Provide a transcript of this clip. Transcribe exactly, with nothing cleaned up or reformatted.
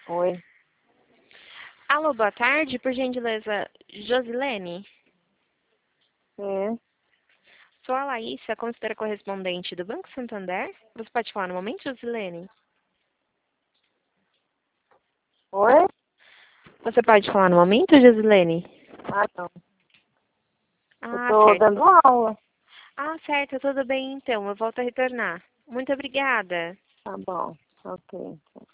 Oi. Alô, boa tarde, por gentileza, Josilene? É. Sou a Laísa, considera correspondente do Banco Santander. Você pode falar no momento, Josilene? Oi? Você pode falar no momento, Josilene? Ah, não. Eu Ah, tô certo. dando aula. Ah, certo, tudo bem então, eu volto a retornar. Muito obrigada. Tá bom. Ok.